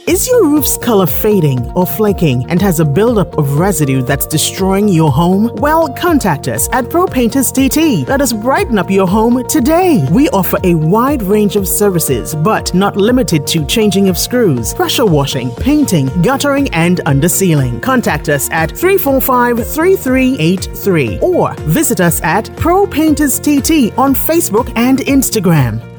Is your roof's color fading or flaking and has a buildup of residue that's destroying your home? Well, contact us at Pro Painters TT. Let us brighten up your home today. We offer a wide range of services, but not limited to changing of screws, pressure washing, painting, guttering, and undersealing. Contact us at 345-3383 or visit us at Pro Painters TT on Facebook and Instagram.